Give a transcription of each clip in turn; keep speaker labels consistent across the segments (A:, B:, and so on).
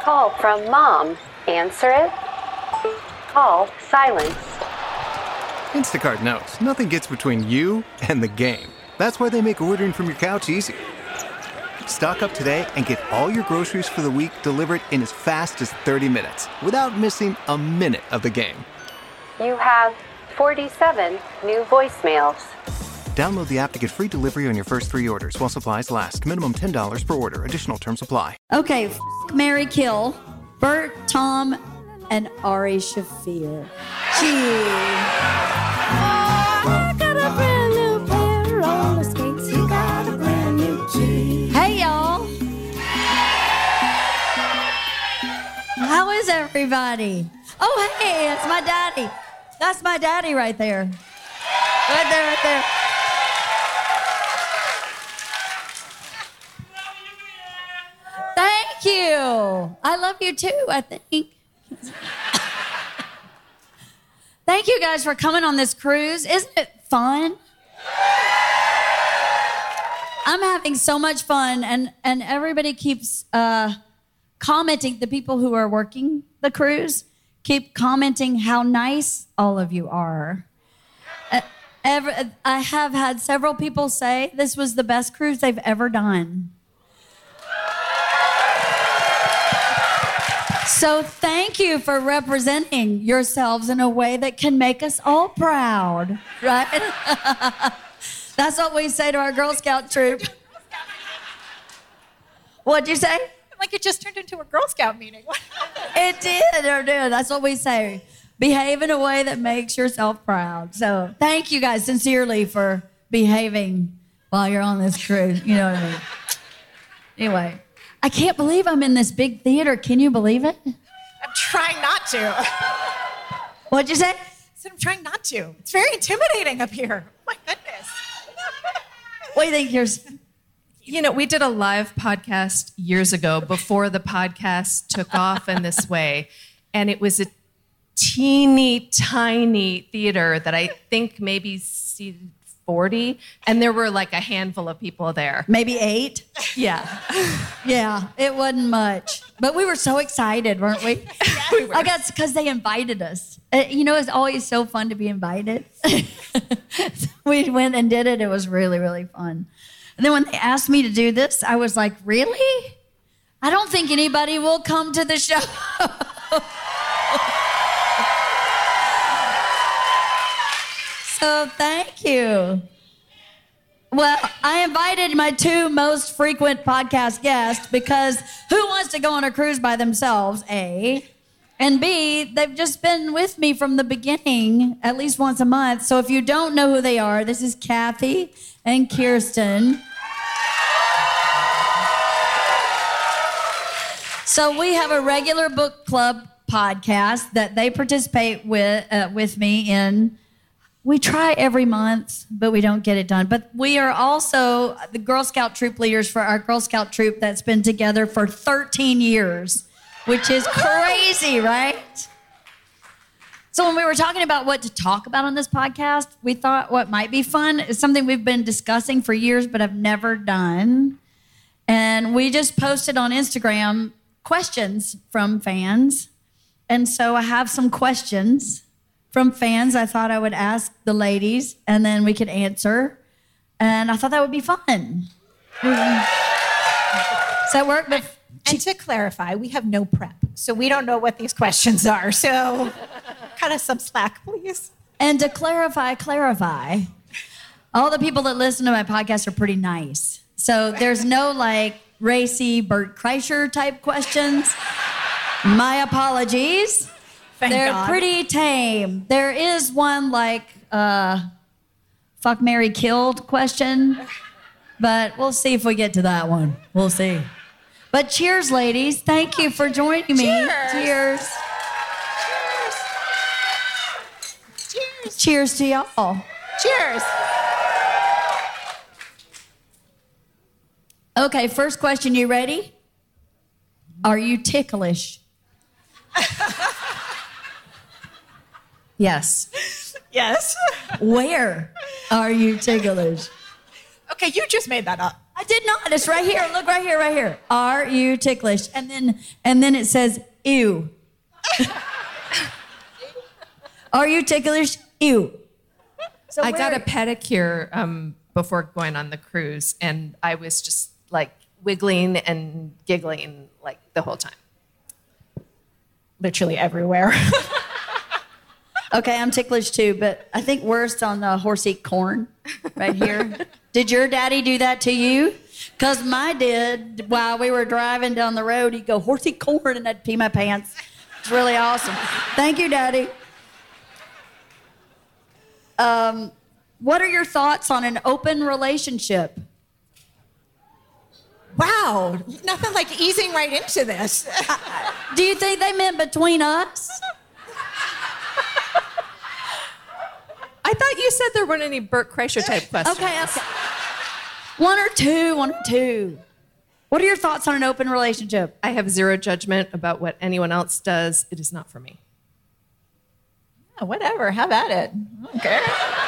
A: call from Mom. Answer it. Call silenced.
B: Instacart knows nothing gets between you and the game. That's why they make ordering from your couch easy. Stock up today and get all your groceries for the week delivered in as fast as 30 minutes without missing a minute of the game.
A: You have 47 new voicemails.
B: Download the app to get free delivery on your first 3 orders while supplies last. Minimum $10 per order. Additional terms apply.
C: Okay, marry, kill. Bert, Tom, and Ari Shaffir. Hey, y'all. How is everybody? Oh, hey, it's my daddy. That's my daddy right there. Right there, right there. Thank you. I love you too, I think. Thank you guys for coming on this cruise. Isn't it fun? I'm having so much fun, and everybody keeps commenting. The people who are working the cruise keep commenting how nice all of you are. I have had several people say this was the best cruise they've ever done. So thank you for representing yourselves in a way that can make us all proud, right? That's what we say to our Girl Scout troop. What'd you say?
D: Like it just turned into a Girl Scout meeting.
C: It did. That's what we say. Behave in a way that makes yourself proud. So thank you guys sincerely for behaving while you're on this cruise. You know what I mean? Anyway. I can't believe I'm in this big theater. Can you believe it?
D: I'm trying not to.
C: What'd you say?
D: I said I'm trying not to. It's very intimidating up here. Oh my goodness.
C: What do you think yours?
E: You know, we did a live podcast years ago before the podcast took off in this way. And it was a teeny tiny theater that I think maybe seated 40, and there were like a handful of people there.
C: Maybe 8?
E: Yeah.
C: Yeah, it wasn't much. But we were so excited, weren't we?
D: Yeah, we were.
C: I guess because they invited us. You know, it's always so fun to be invited. We went and did it. It was really, really fun. And then when they asked me to do this, I was like, really? I don't think anybody will come to the show. So thank you. Well, I invited my 2 most frequent podcast guests because who wants to go on a cruise by themselves, A? And B, they've just been with me from the beginning, at least once a month. So if you don't know who they are, this is Kathy and Kirsten. So we have a regular book club podcast that they participate with me in. We try every month, but we don't get it done. But we are also the Girl Scout troop leaders for our Girl Scout troop that's been together for 13 years, which is crazy, right? So when we were talking about what to talk about on this podcast, we thought what might be fun is something we've been discussing for years but have never done. And we just posted on Instagram questions from fans. And so I have some questions from fans I thought I would ask the ladies, and then we could answer. And I thought that would be fun. Does that work?
D: And to clarify, we have no prep, so we don't know what these questions are. So cut us some slack, please.
C: And to clarify, all the people that listen to my podcast are pretty nice. So there's no like racy Bert Kreischer type questions. My apologies. They're pretty tame. There is one like fuck, marry, killed question, but we'll see if we get to that one. We'll see. But cheers, ladies. Thank you for joining me. Cheers. Cheers. Cheers to y'all.
D: Cheers.
C: Okay, first question. You ready? Are you ticklish? Yes.
D: Yes.
C: Where are you ticklish?
D: Okay, you just made that up.
C: I did not. It's right here. Look right here, right here. Are you ticklish? And then it says, ew. Are you ticklish? Ew. So
E: I got a pedicure before going on the cruise, and I was just like wiggling and giggling like the whole time.
D: Literally everywhere.
C: Okay, I'm ticklish too, but I think worst on the horse eat corn right here. Did your daddy do that to you? Because my did while we were driving down the road. He'd go, horse eat corn, and I'd pee my pants. It's really awesome. Thank you, Daddy. What are your thoughts on an open relationship?
D: Wow, nothing like easing right into this.
C: Do you think they meant between us?
E: I thought you said there weren't any Bert Kreischer type questions.
C: Okay. One or two. What are your thoughts on an open relationship?
E: I have zero judgment about what anyone else does. It is not for me.
D: Yeah, whatever, have at it. Okay.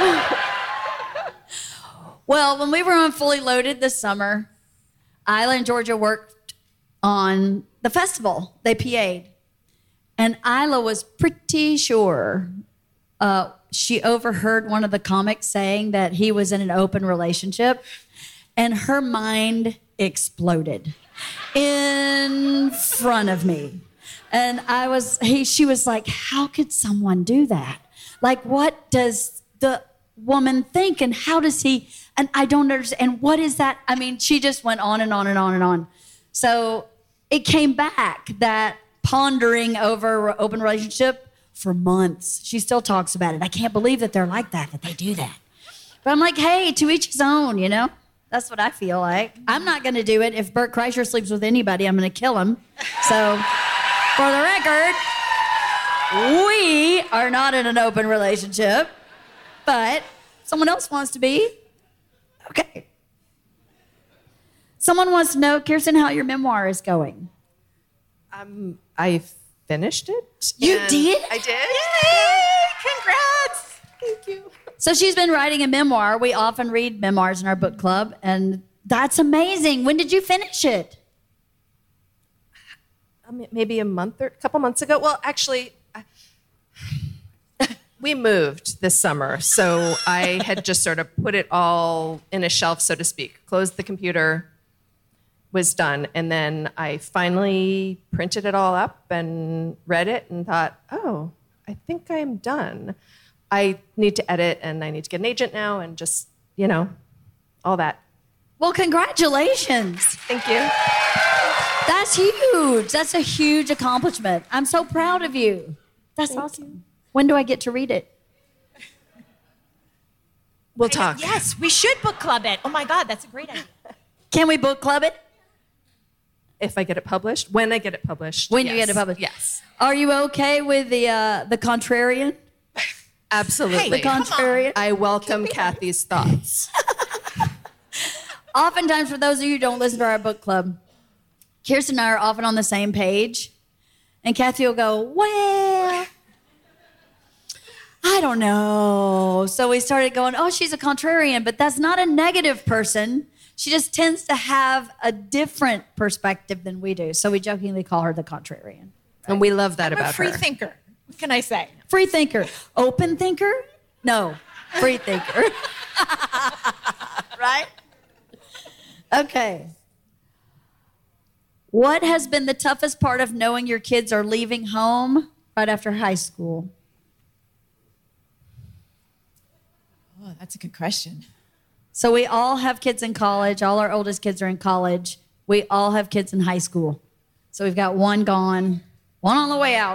C: Well, when we were on Fully Loaded this summer, Isla and Georgia worked on the festival. They PA'd. And Isla was pretty sure she overheard one of the comics saying that he was in an open relationship, and her mind exploded in front of me. And she was like, how could someone do that? Like, what does the woman think, and how does he, and I don't understand, and what is that? I mean, she just went on and on and on and on. So it came back, that pondering over open relationship for months. She still talks about it. I can't believe that they're like that they do that. But I'm like, hey, to each his own, you know? That's what I feel like. I'm not going to do it. If Bert Kreischer sleeps with anybody, I'm going to kill him. So, for the record, we are not in an open relationship, but someone else wants to be. Okay. Someone wants to know, Kirsten, how your memoir is going.
E: I finished it.
C: You did?
E: I did.
D: Yay! Congrats!
E: Thank you.
C: So she's been writing a memoir. We often read memoirs in our book club, and that's amazing. When did you finish it?
E: Maybe a couple months ago. Well, actually, we moved this summer, so I had just sort of put it all in a shelf, so to speak. Closed the computer, was done, and then I finally printed it all up and read it and thought, oh, I think I'm done. I need to edit, and I need to get an agent now, and just, all that.
C: Well, congratulations.
E: Thank you.
C: That's huge. That's a huge accomplishment. I'm so proud of you. That's awesome. When do I get to read it?
E: We'll talk.
D: Yes, we should book club it. Oh my God, that's a great idea.
C: Can we book club it?
E: If I get it published. When I get it published.
C: When you get it published.
E: Yes.
C: Are you okay with the contrarian?
E: Absolutely.
C: The contrarian?
E: I welcome Kathy's thoughts.
C: Oftentimes, for those of you who don't listen to our book club, Kirsten and I are often on the same page. And Kathy will go, well, I don't know. So we started going, oh, she's a contrarian, but that's not a negative person. She just tends to have a different perspective than we do. So we jokingly call her the contrarian. Right?
E: And we love that
D: I'm
E: about
D: a free
E: her.
D: thinker. What can I say?
C: Free thinker. Open thinker? No. Free thinker. Right? Okay. What has been the toughest part of knowing your kids are leaving home right after high school?
D: Oh, that's a good question.
C: So we all have kids in college. All our oldest kids are in college. We all have kids in high school. So we've got one gone, one on the way out.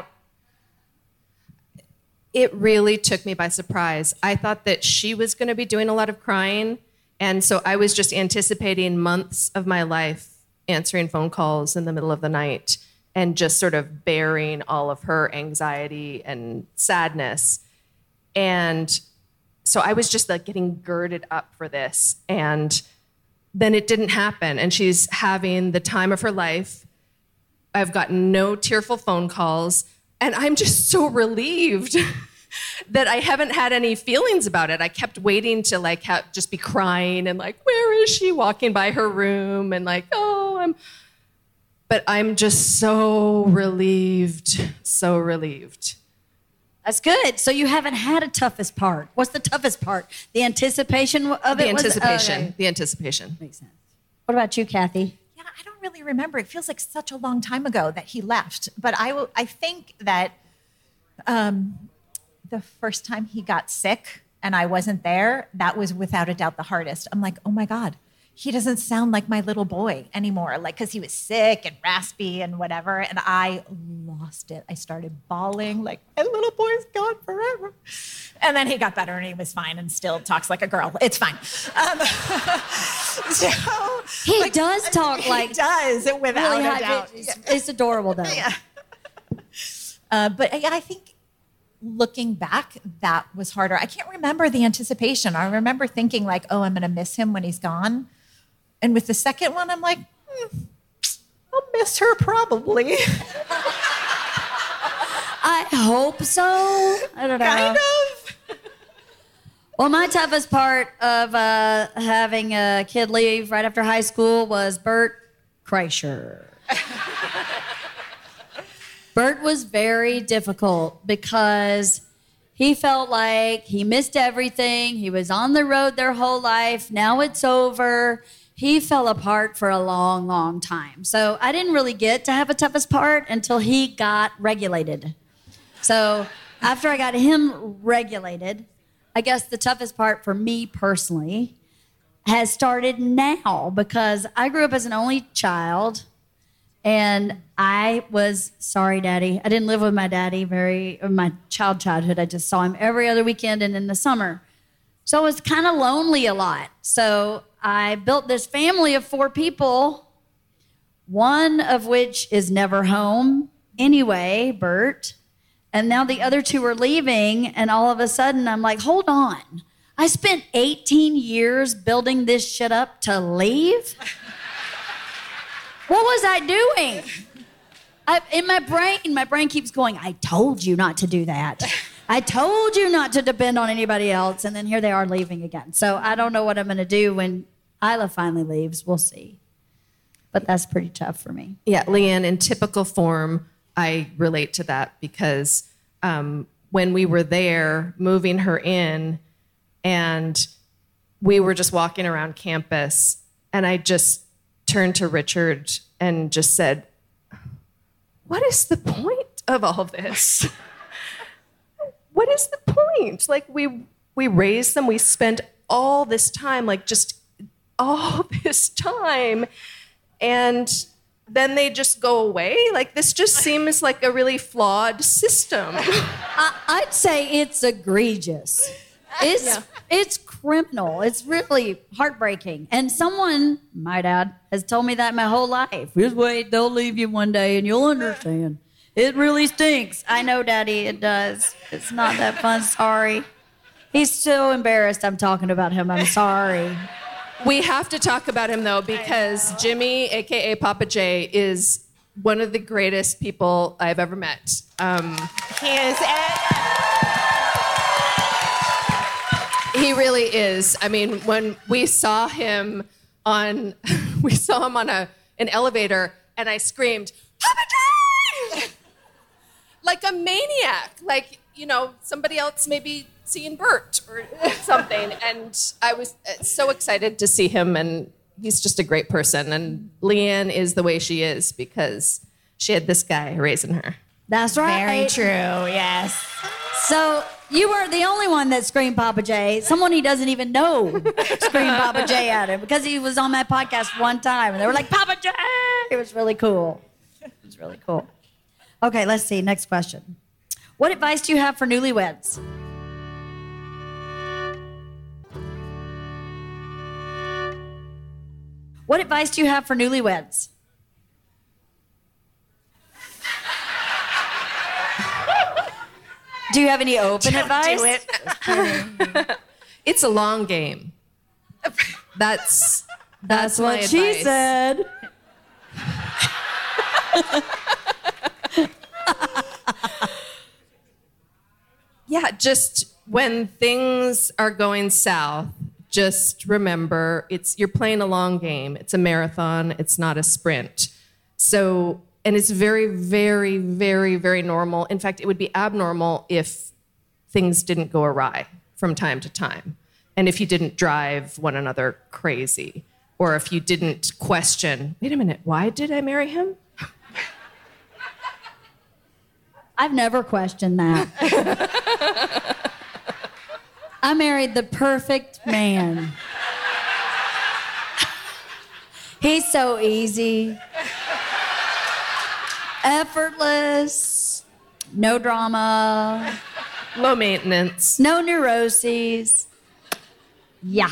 E: It really took me by surprise. I thought that she was going to be doing a lot of crying. And so I was just anticipating months of my life answering phone calls in the middle of the night and just sort of bearing all of her anxiety and sadness. And so I was just like getting girded up for this. And then it didn't happen. And she's having the time of her life. I've gotten no tearful phone calls. And I'm just so relieved that I haven't had any feelings about it. I kept waiting to like just be crying and like, where is she, walking by her room and like, but I'm just so relieved, so relieved.
C: That's good. So you haven't had a toughest part. What's the toughest part? The anticipation of it?
E: The anticipation.
C: Okay.
E: The anticipation.
C: Makes sense. What about you, Kathy?
D: Yeah, I don't really remember. It feels like such a long time ago that he left. But I think that the first time he got sick and I wasn't there, that was without a doubt the hardest. I'm like, oh my God, he doesn't sound like my little boy anymore. Like, because he was sick and raspy and whatever. And I lost it. I started bawling like, my little boy's gone forever. And then he got better and he was fine and still talks like a girl. It's fine.
C: He does talk like...
D: He does, without
C: really
D: a doubt.
C: It's adorable, though.
D: Yeah. But I think looking back, that was harder. I can't remember the anticipation. I remember thinking like, oh, I'm going to miss him when he's gone. And with the second one, I'm like, I'll miss her probably.
C: I hope so. I don't know.
D: Kind of.
C: Well, my toughest part of having a kid leave right after high school was Bert Kreischer. Bert was very difficult because he felt like he missed everything. He was on the road their whole life. Now it's over. He fell apart for a long, long time. So I didn't really get to have a toughest part until he got regulated. So after I got him regulated, I guess the toughest part for me personally has started now because I grew up as an only child and I was, sorry, Daddy, I didn't live with my daddy my childhood. I just saw him every other weekend and in the summer. So I was kind of lonely a lot. So I built this family of 4 people, one of which is never home anyway, Bert. And now the other 2 are leaving, and all of a sudden I'm like, hold on. I spent 18 years building this shit up to leave? What was I doing? In my brain keeps going, I told you not to do that. I told you not to depend on anybody else, and then here they are leaving again. So I don't know what I'm going to do when Isla finally leaves. We'll see. But that's pretty tough for me.
E: Yeah, Leanne, in typical form, I relate to that because when we were there, moving her in, and we were just walking around campus, and I just turned to Richard and just said, what is the point of all this? What is the point? Like, we raised them, we spent all this time, like just all this time, and then they just go away? Like, this just seems like a really flawed system.
C: I'd say it's egregious. It's criminal. It's really heartbreaking. And someone, my dad, has told me that my whole life. Just wait, they'll leave you one day and you'll understand. It really stinks. I know, Daddy, it does. It's not that fun. Sorry. He's so embarrassed I'm talking about him. I'm sorry.
E: We have to talk about him, though, because Jimmy, a.k.a. Papa J, is one of the greatest people I've ever met.
D: He is.
E: He really is. I mean, when we saw him on an elevator, and I screamed, Papa J! Like a maniac. Like, somebody else maybe seeing Bert or something. And I was so excited to see him, and he's just a great person. And Leanne is the way she is because she had this guy raising her.
C: That's right.
D: Very true, yes.
C: So you weren't the only one that screamed Papa J. Someone he doesn't even know screamed Papa J at him because he was on my podcast one time and they were like, Papa J! It was really cool. It was really cool. Okay, let's see. Next question. What advice do you have for newlyweds? What advice do you have for newlyweds? Do you have any open advice?
D: Do it.
E: It's a long game. That's
C: what
E: my
C: she
E: advice.
C: said.
E: Yeah, just when things are going south, just remember you're playing a long game. It's a marathon. It's not a sprint. So, and it's very, very, very, very normal. In fact, it would be abnormal if things didn't go awry from time to time. And if you didn't drive one another crazy, or if you didn't question, wait a minute, why did I marry him?
C: I've never questioned that. I married the perfect man. He's so easy, effortless, no drama,
E: Low maintenance.
C: no neuroses. Yeah.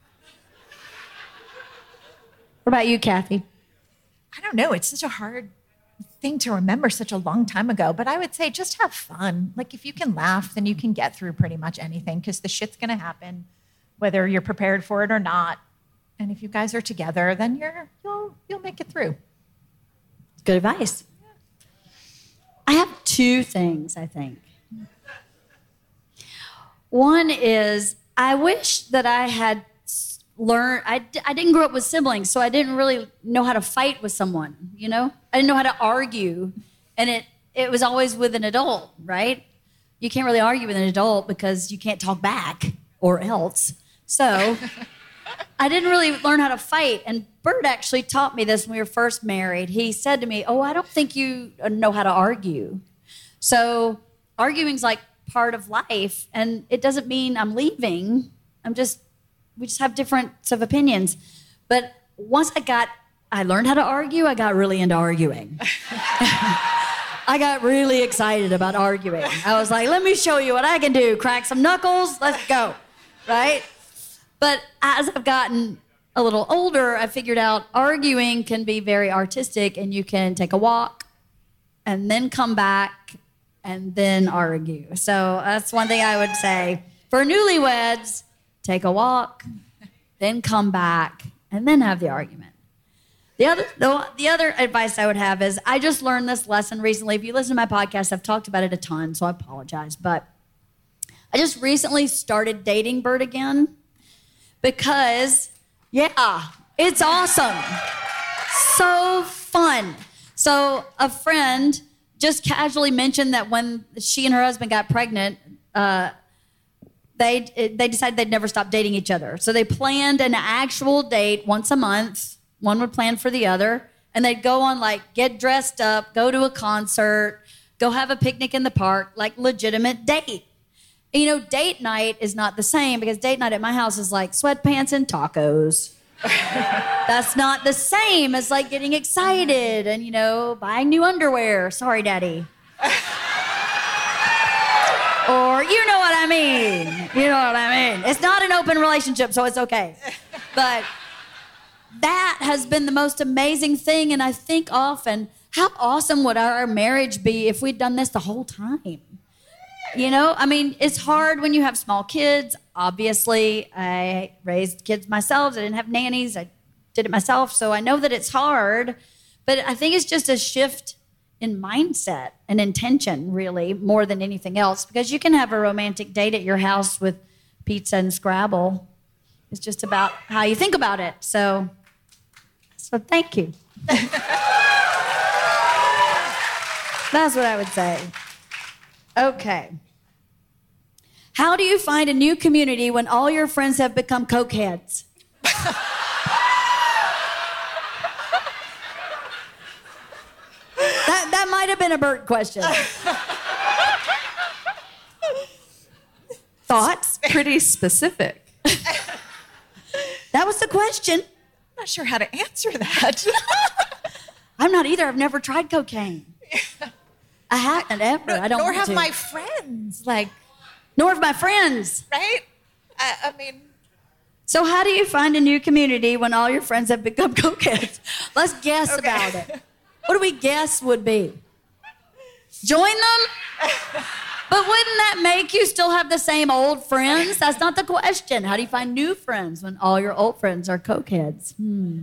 C: What about you, Kathy?
D: I don't know. It's such a hard thing to remember such a long time ago, but I would say just have fun. Like if you can laugh, then you can get through pretty much anything because the shit's going to happen, whether you're prepared for it or not. And if you guys are together, then you'll make it through.
C: Good advice. I have two things, I think. One is I wish that I had learned, I didn't grow up with siblings, so I didn't really know how to fight with someone, you know? I didn't know how to argue, and it was always with an adult, right? You can't really argue with an adult because you can't talk back or else. So I didn't really learn how to fight, and Bert actually taught me this when we were first married. He said to me, I don't think you know how to argue. So arguing's like part of life, and it doesn't mean I'm leaving. We just have different of opinions. But once I learned how to argue, I got really into arguing. I got really excited about arguing. I was like, let me show you what I can do. Crack some knuckles, let's go, right? But as I've gotten a little older, I figured out arguing can be very artistic, and you can take a walk and then come back and then argue. So that's one thing I would say. For newlyweds, take a walk, then come back, and then have the argument. The other advice I would have is I just learned this lesson recently. If you listen to my podcast, I've talked about it a ton, so I apologize. But I just recently started dating Bert again because, it's awesome. So fun. So a friend just casually mentioned that when she and her husband got pregnant, they decided they'd never stop dating each other. So they planned an actual date once a month. One would plan for the other. And they'd go on, get dressed up, go to a concert, go have a picnic in the park, legitimate date. And, date night is not the same because date night at my house is like sweatpants and tacos. That's not the same as getting excited and, buying new underwear. Sorry, Daddy. Or you know what I mean. You know what I mean. It's not an open relationship, so it's okay. But that has been the most amazing thing, and I think often, how awesome would our marriage be if we'd done this the whole time? It's hard when you have small kids. Obviously, I raised kids myself. I didn't have nannies. I did it myself, so I know that it's hard. But I think it's just a shift in mindset and intention, really, more than anything else, because you can have a romantic date at your house with pizza and Scrabble. It's just about how you think about it. So thank you. That's what I would say. Okay. How do you find a new community when all your friends have become cokeheads? That might have been a Bert question. Thoughts?
E: Pretty specific.
C: That was the question.
D: I'm not sure how to answer that.
C: I'm not either. I've never tried cocaine. I haven't ever. I don't
D: Nor
C: want
D: have
C: to.
D: my friends.
C: Nor have my friends.
D: Right? I mean.
C: So how do you find a new community when all your friends have become cokeheads? Let's guess about it. What do we guess would be? Join them? But wouldn't that make you still have the same old friends? That's not the question. How do you find new friends when all your old friends are cokeheads?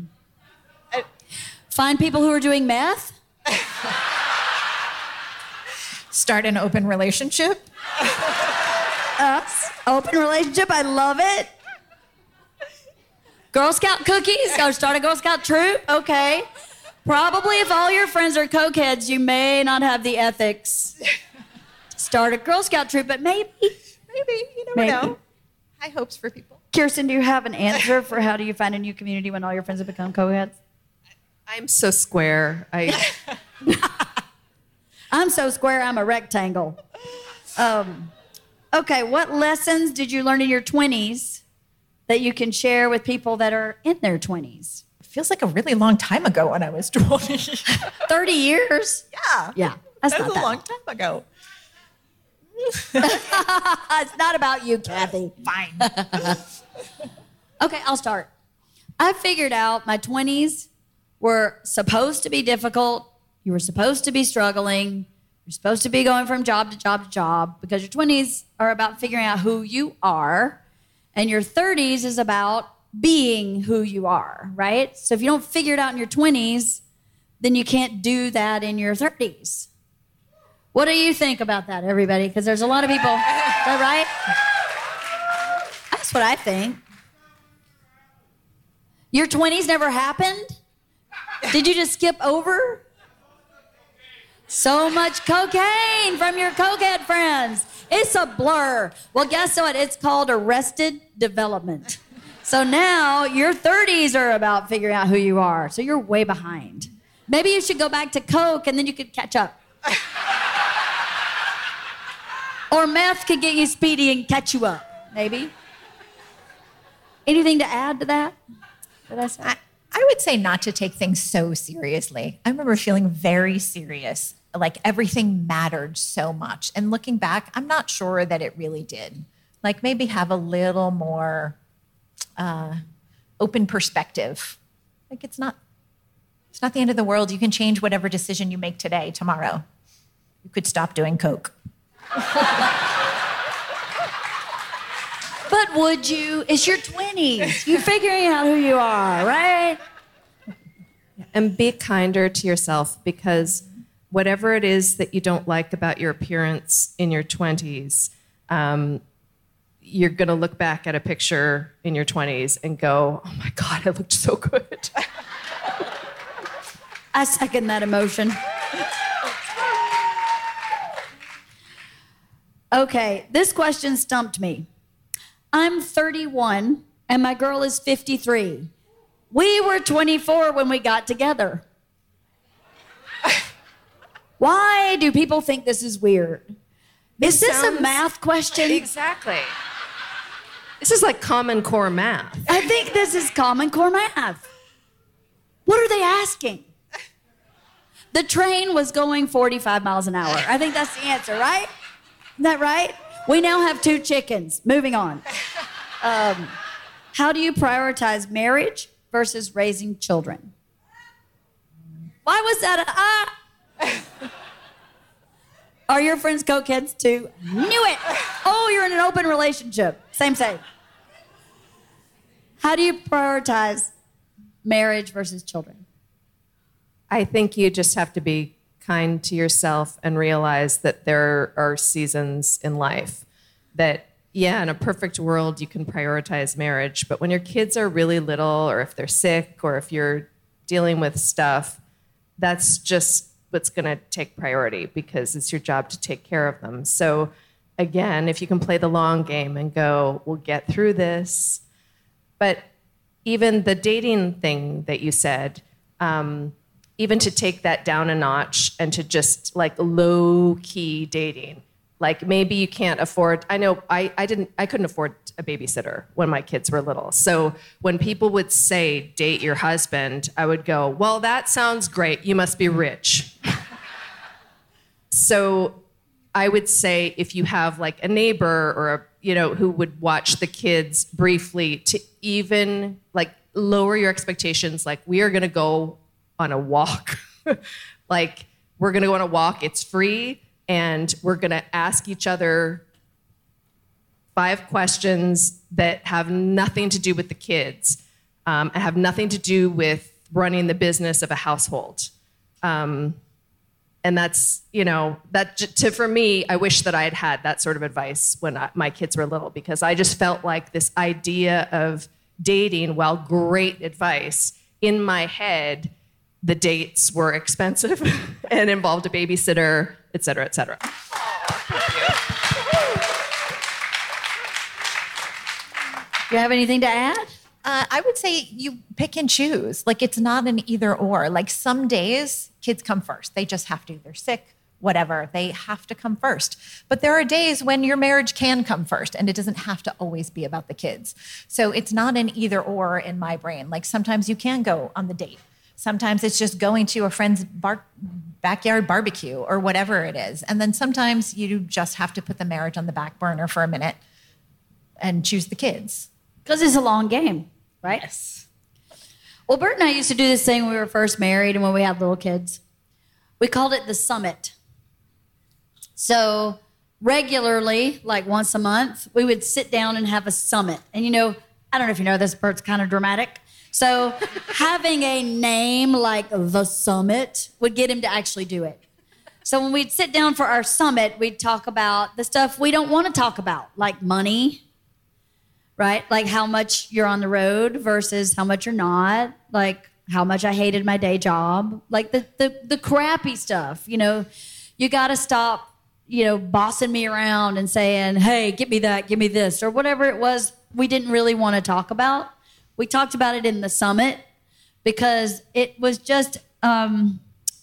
C: Find people who are doing meth?
D: Start an open relationship?
C: Open relationship, I love it. Girl Scout cookies, go start a Girl Scout troop, okay. Probably if all your friends are cokeheads, you may not have the ethics to start a Girl Scout troop, but maybe.
D: Maybe, you never know. High hopes for people.
C: Kirsten, do you have an answer for how do you find a new community when all your friends have become cokeheads?
E: I'm so square.
C: I'm so square, I'm a rectangle. Okay, what lessons did you learn in your 20s that you can share with people that are in their 20s?
D: It feels like a really long time ago when I was 20.
C: 30 years?
D: Yeah.
C: Yeah, that's
D: That
C: not
D: was a
C: that
D: long time ago.
C: It's not about you, Kathy.
D: Fine.
C: Okay, I'll start. I figured out my 20s were supposed to be difficult. You were supposed to be struggling. You're supposed to be going from job to job to job because your 20s are about figuring out who you are, and your 30s is about being who you are, right? So if you don't figure it out in your 20s, then you can't do that in your 30s. What do you think about that, everybody? Because there's a lot of people, is that right? That's what I think. Your 20s never happened? Did you just skip over? So much cocaine from your cokehead friends. It's a blur. Well, guess what? It's called arrested development. So now your 30s are about figuring out who you are. So you're way behind. Maybe you should go back to coke and then you could catch up. Or meth could get you speedy and catch you up, maybe. Anything to add to that? Did I say?
D: I would say not to take things so seriously. I remember feeling very serious, like everything mattered so much. And looking back, I'm not sure that it really did. Like maybe have a little more open perspective. Like it's not the end of the world. You can change whatever decision you make today, tomorrow. You could stop doing coke.
C: But would you? It's your 20s. You're figuring out who you are, right?
E: And be kinder to yourself because whatever it is that you don't like about your appearance in your 20s, you're going to look back at a picture in your 20s and go, oh my God, I looked so good.
C: I second that emotion. Okay, this question stumped me. I'm 31 and my girl is 53. We were 24 when we got together. Why do people think this is weird? Is this a math question?
E: Exactly. This is like Common Core math.
C: I think this is Common Core math. What are they asking? The train was going 45 miles an hour. I think that's the answer, right? Isn't that right? We now have 2 chickens. Moving on. How do you prioritize marriage versus raising children? Why was that Are your friends cokeheads too? Knew it. Oh, you're in an open relationship. Same. How do you prioritize marriage versus children?
E: I think you just have to be kind to yourself and realize that there are seasons in life that, yeah, in a perfect world, you can prioritize marriage. But when your kids are really little, or if they're sick, or if you're dealing with stuff, that's just what's going to take priority because it's your job to take care of them. So again, if you can play the long game and go, we'll get through this. But even the dating thing that you said, even to take that down a notch and to just like low-key dating. Like maybe you can't afford, I know I couldn't afford a babysitter when my kids were little. So when people would say, date your husband, I would go, well, that sounds great. You must be rich. So I would say if you have like a neighbor or who would watch the kids briefly to even like lower your expectations. Like we are going to go on a walk. Like we're going to go on a walk. It's free. And we're going to ask each other 5 questions that have nothing to do with the kids and have nothing to do with running the business of a household. And that's, for me, I wish that I had had that sort of advice when my kids were little, because I just felt like this idea of dating, while great advice, in my head, the dates were expensive and involved a babysitter, et cetera, et cetera.
C: You have anything to add?
D: I would say you pick and choose. Like, it's not an either or. Like, some days kids come first. They just have to. They're sick, whatever. They have to come first. But there are days when your marriage can come first, and it doesn't have to always be about the kids. So it's not an either or in my brain. Like, sometimes you can go on the date. Sometimes it's just going to a friend's backyard barbecue or whatever it is. And then sometimes you just have to put the marriage on the back burner for a minute and choose the kids.
C: Because it's a long game, right?
D: Yes.
C: Well, Bert and I used to do this thing when we were first married and when we had little kids. We called it the summit. So regularly, like once a month, we would sit down and have a summit. And I don't know if you know this, Bert's kind of dramatic. So having a name like the summit would get him to actually do it. So when we'd sit down for our summit, we'd talk about the stuff we don't want to talk about, like money, right? Like how much you're on the road versus how much you're not, like how much I hated my day job, like the crappy stuff. You got to stop, bossing me around and saying, hey, get me that, give me this, or whatever it was we didn't really want to talk about. We talked about it in the summit because it was just a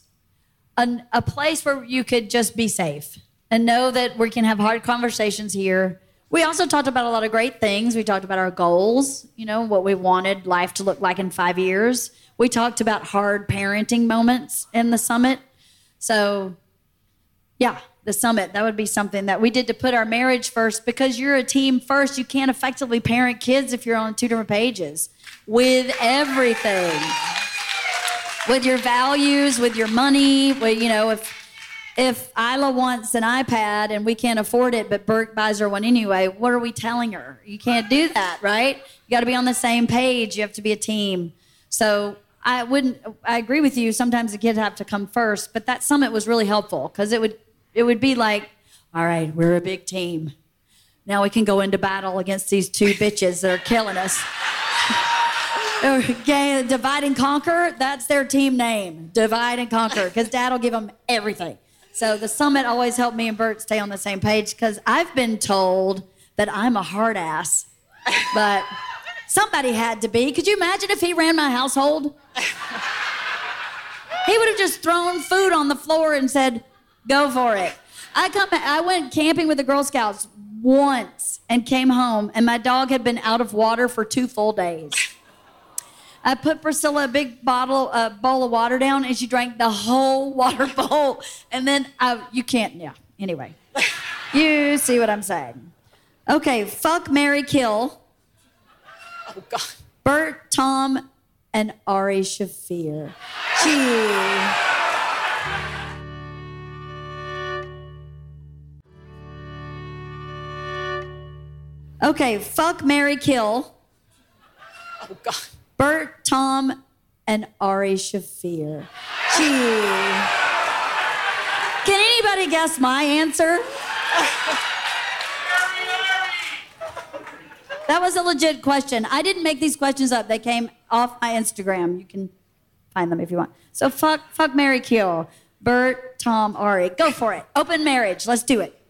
C: place where you could just be safe and know that we can have hard conversations here. We also talked about a lot of great things. We talked about our goals, what we wanted life to look like in 5 years. We talked about hard parenting moments in the summit. So, yeah, the summit, that would be something that we did to put our marriage first, because you're a team first. You can't effectively parent kids if you're on 2 different pages with everything, with your values, with your money. If Isla wants an iPad and we can't afford it, but Bert buys her one anyway, what are we telling her? You can't do that, right? You got to be on the same page. You have to be a team. So I agree with you. Sometimes the kids have to come first, but that summit was really helpful because it would be like, all right, we're a big team. Now we can go into battle against these 2 bitches that are killing us. Divide and conquer, that's their team name. Divide and conquer, because Dad will give them everything. So the summit always helped me and Bert stay on the same page, because I've been told that I'm a hard ass, but somebody had to be. Could you imagine if he ran my household? He would have just thrown food on the floor and said, go for it. I went camping with the Girl Scouts once and came home, and my dog had been out of water for 2 full days. I put Priscilla a big bowl of water down, and she drank the whole water bowl. And then anyway. You see what I'm saying. Okay, fuck, marry, kill.
D: Oh, God.
C: Bert, Tom, and Ari Shaffir. Gee. Okay, fuck, marry, kill.
D: Oh, God.
C: Bert, Tom, and Ari Shaffir. Gee. Can anybody guess my answer? That was a legit question. I didn't make these questions up. They came off my Instagram. You can find them if you want. So fuck, marry, kill. Bert, Tom, Ari. Go for it. Open marriage. Let's do it.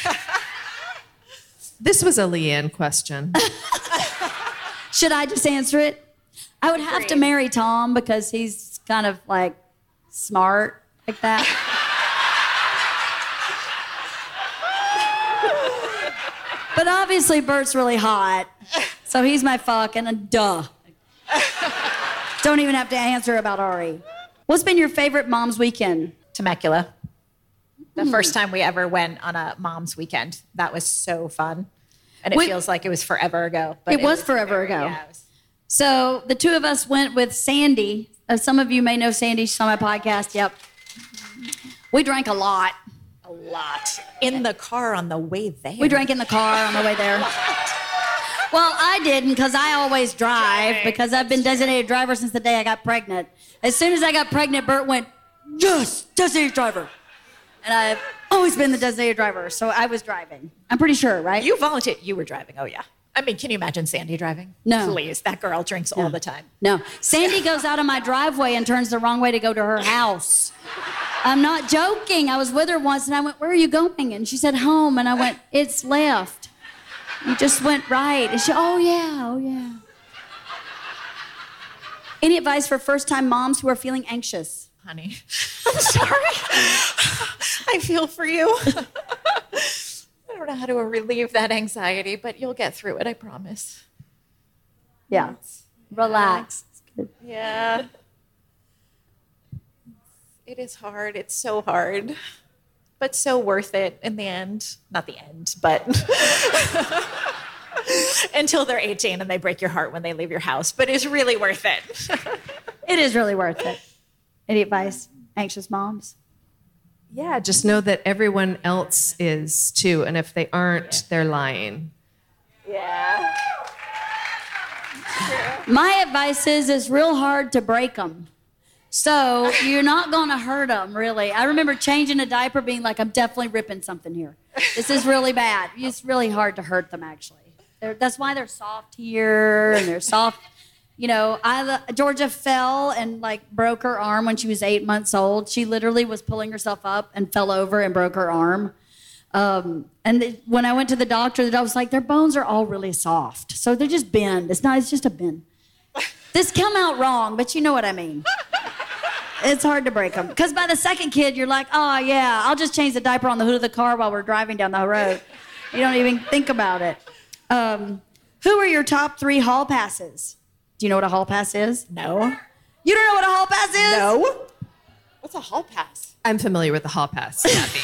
E: This was a Leanne question.
C: Should I just answer it? I would have to marry Tom because he's kind of like smart like that. But obviously Bert's really hot, so he's my fuck, and a duh. Don't even have to answer about Ari. What's been your favorite mom's weekend?
D: Temecula. The first time we ever went on a mom's weekend. That was so fun. And it feels like it was forever ago. But
C: it was forever ago.
D: Yeah,
C: So the 2 of us went with Sandy. Some of you may know Sandy. She's on my podcast. Yep. We drank a lot.
D: A lot. In the car on the way there.
C: We drank in the car on the way there. Well, I didn't, because I always drive, because I've been designated driver since the day I got pregnant. As soon as I got pregnant, Bert went, yes, designated driver. And I've always been the designated driver, so I was driving. I'm pretty sure, right?
D: You volunteered. You were driving. Oh, yeah. I mean, can you imagine Sandy driving?
C: No.
D: Please, that girl drinks all the time.
C: No. Sandy goes out of my driveway and turns the wrong way to go to her house. I'm not joking. I was with her once, and I went, "Where are you going?" And she said, "Home." And I went, "It's left. You just went right." And she, "Oh, yeah. Any advice for first-time moms who are feeling anxious?
D: Honey, I'm sorry. I feel for you. I don't know how to relieve that anxiety, but you'll get through it, I promise.
C: Yeah. Relax. It's good.
D: Yeah. It is hard. It's so hard, but so worth it in the end. Not the end, but until they're 18 and they break your heart when they leave your house, but it's really worth it.
C: It is really worth it. Any advice, anxious moms?
E: Yeah, just know that everyone else is too. And if they aren't, they're lying.
D: Yeah.
C: My advice is it's real hard to break them. So you're not going to hurt them, really. I remember changing a diaper being like, I'm definitely ripping something here. This is really bad. It's really hard to hurt them, actually. That's why they're soft here and they're soft. You know, Georgia fell and like broke her arm when she was 8 months old. She literally was pulling herself up and fell over and broke her arm. When I went to the doctor was like, their bones are all really soft. So they're just bend. It's just a bend. This come out wrong, but you know what I mean. It's hard to break them. Because by the second kid, you're like, oh, yeah, I'll just change the diaper on the hood of the car while we're driving down the road. You don't even think about it. Who are your top 3 hall passes? Do you know what a hall pass is?
D: No.
C: You don't know what a hall pass is?
D: No. What's a hall pass?
E: I'm familiar with the hall pass, Kathy.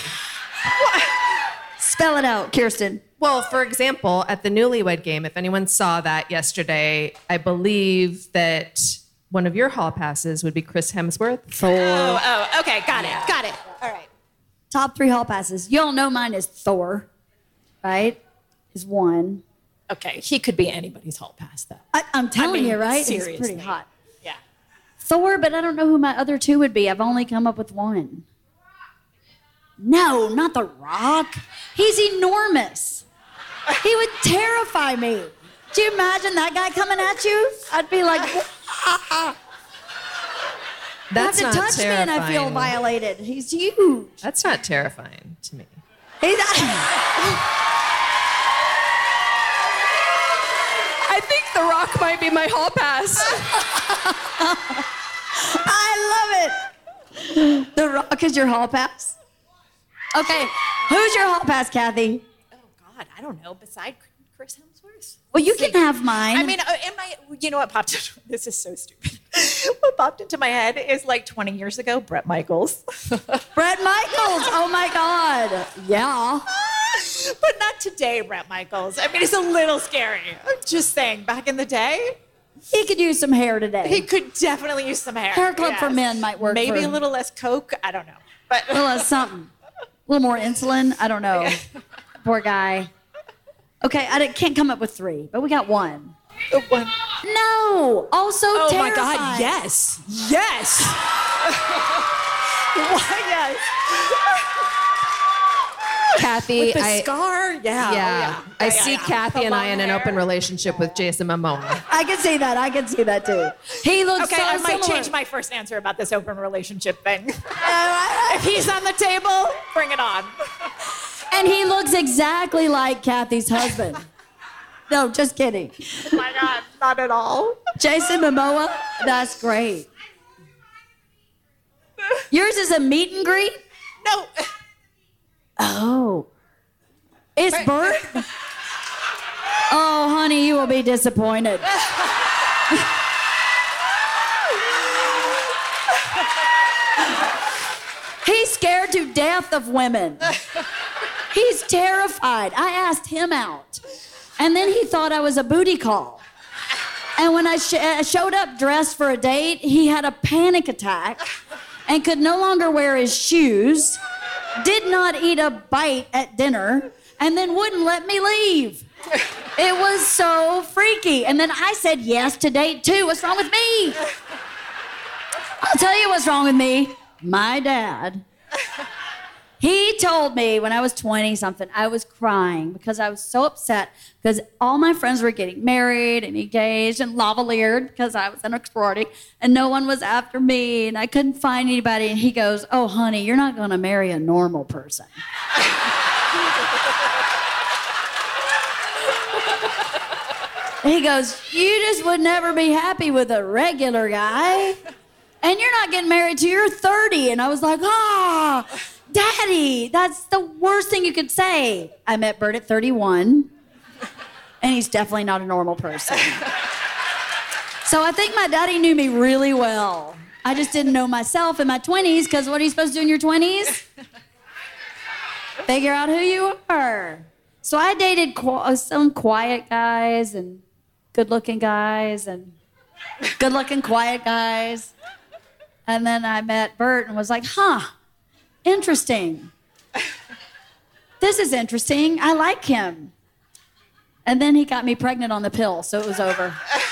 C: Spell it out, Kirsten.
E: Well, for example, at the Newlywed Game, if anyone saw that yesterday, I believe that one of your hall passes would be Chris Hemsworth.
C: Thor.
D: Oh, okay, got it. All right.
C: Top 3 hall passes. You all know mine is Thor, right? Is 1.
D: Okay, he could be anybody's hall pass, though.
C: I'm telling you, right?
D: Seriously.
C: He's pretty hot.
D: Yeah.
C: Thor, but I don't know who my other 2 would be. I've only come up with 1. No, not The Rock. He's enormous. He would terrify me. Do you imagine that guy coming at you? I'd be like,
E: That's
C: you have
E: not
C: to touch
E: terrifying.
C: me and I feel violated. He's huge.
E: That's not terrifying to me. I think The Rock might be my hall pass.
C: I love it. The Rock is your hall pass? Okay, who's your hall pass, Kathy?
D: Oh, God, I don't know. Beside Chris Hemsworth?
C: Well, you can have mine.
D: I mean, you know what popped into, this is so stupid. What popped into my head is like 20 years ago, Bret Michaels.
C: Bret Michaels. Oh, my God. Yeah.
D: But not today, Bret Michaels. I mean, it's a little scary. I'm just saying, back in the day,
C: He could use some hair today.
D: he could definitely use some hair.
C: Hair club
D: Yes.
C: for men might work.
D: Maybe
C: for
D: a little less Coke. I don't know. But
C: a little something. A little more insulin. I don't know. Poor guy. Okay, I can't come up with 3, but we got 1.
D: the one.
C: No. Also
D: Oh
C: terrifying.
D: my God! Yes. Yes. Why, yes.
E: Kathy,
D: With the scar. Yeah.
E: Yeah.
D: Oh,
E: I see Kathy
D: The
E: and I
D: long
E: in an
D: hair.
E: open relationship with Jason Momoa.
C: I can see that. I can see that too. He looks
D: Okay,
C: so
D: I might
C: similar.
D: change my first answer about this open relationship thing. If he's on the table, bring it on.
C: And he looks exactly like Kathy's husband. No, just kidding.
D: Oh my God, not at all.
C: Jason Momoa, that's great. Yours is a meet and greet?
D: No.
C: Oh. It's Bert? Oh, honey, you will be disappointed. He's scared to death of women. He's terrified. I asked him out. And then he thought I was a booty call. And when I showed up dressed for a date, he had a panic attack and could no longer wear his shoes, did not eat a bite at dinner, and then wouldn't let me leave. It was so freaky. And then I said yes to date 2. What's wrong with me? I'll tell you what's wrong with me. My dad. He told me when I was 20 something, I was crying because I was so upset because all my friends were getting married and engaged and lavaliered because I was in a sorority and no one was after me and I couldn't find anybody. And he goes, oh, honey, you're not going to marry a normal person. He goes, you just would never be happy with a regular guy. And you're not getting married till you're 30. And I was like, Daddy, that's the worst thing you could say. I met Bert at 31, and he's definitely not a normal person. So I think my daddy knew me really well. I just didn't know myself in my 20s, because what are you supposed to do in your 20s? Figure out who you are. So I dated some quiet guys and good-looking guys and good-looking quiet guys. And then I met Bert and was like, interesting. This is interesting. I like him. And then he got me pregnant on the pill, so it was over.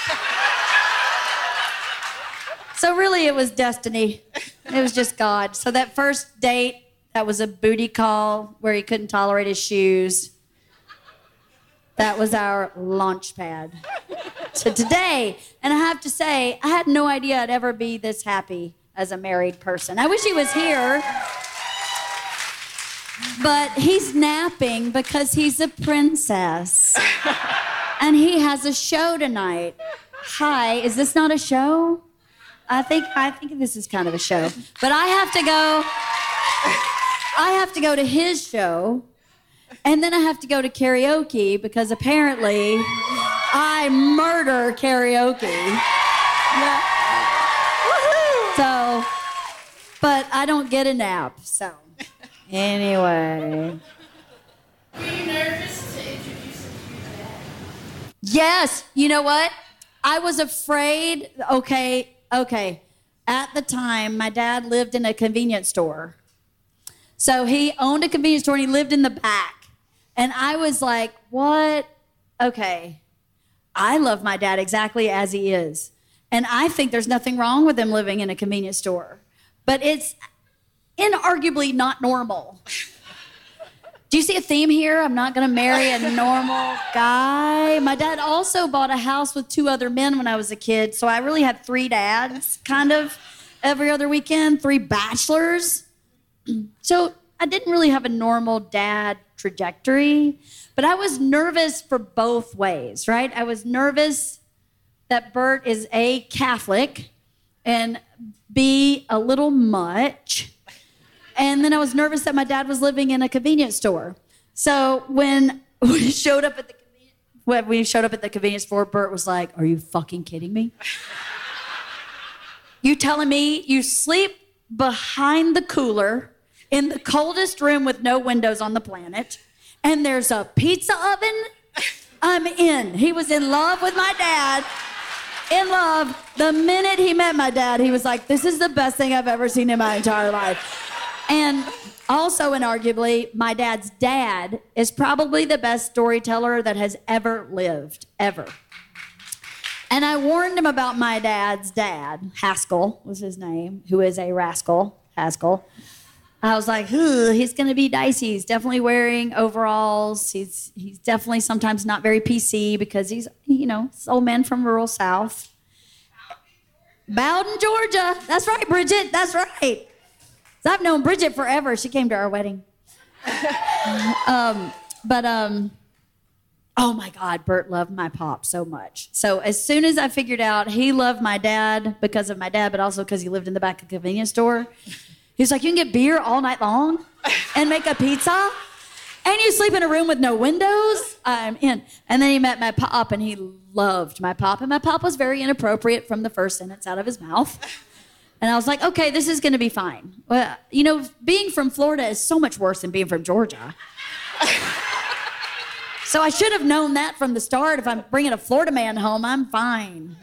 C: So really, it was destiny. It was just God. So that first date, that was a booty call where he couldn't tolerate his shoes. That was our launch pad to today. And I have to say, I had no idea I'd ever be this happy as a married person. I wish he was here. But he's napping because he's a princess. And he has a show tonight. Hi, is this not a show? I think this is kind of a show. But I have to go to his show. And then I have to go to karaoke because apparently I murder karaoke. Yeah. So, but I don't get a nap, so. Anyway.
F: Were you nervous to introduce him to your dad?
C: Yes. You know what? I was afraid. Okay. At the time, my dad lived in a convenience store. So he owned a convenience store and he lived in the back. And I was like, what? Okay. I love my dad exactly as he is. And I think there's nothing wrong with him living in a convenience store. But it's inarguably not normal. Do you see a theme here? I'm not going to marry a normal guy. My dad also bought a house with 2 other men when I was a kid, so I really had 3 dads, kind of, every other weekend, 3 bachelors. So I didn't really have a normal dad trajectory, but I was nervous for both ways, right? I was nervous that Bert is A, Catholic, and B, a little much. And then I was nervous that my dad was living in a convenience store. So when we showed up at the convenience store, Bert was like, "Are you fucking kidding me? You telling me you sleep behind the cooler in the coldest room with no windows on the planet, and there's a pizza oven? I'm in." He was in love with my dad. In love. The minute he met my dad, he was like, "This is the best thing I've ever seen in my entire life." And also, inarguably, my dad's dad is probably the best storyteller that has ever lived, ever. And I warned him about my dad's dad, Haskell was his name, who is a rascal, Haskell. I was like, he's going to be dicey. He's definitely wearing overalls. He's definitely sometimes not very PC because he's, this old man from rural South. Bowden, Georgia. That's right, Bridget. That's right. I've known Bridget forever. She came to our wedding. Oh my God, Bert loved my pop so much. So as soon as I figured out he loved my dad because of my dad, but also because he lived in the back of a convenience store, he was like, "You can get beer all night long and make a pizza, and you sleep in a room with no windows? I'm in." And then he met my pop, and he loved my pop. And my pop was very inappropriate from the first sentence out of his mouth. And I was like, okay, this is going to be fine. Well, being from Florida is so much worse than being from Georgia. So I should have known that from the start. If I'm bringing a Florida man home, I'm fine,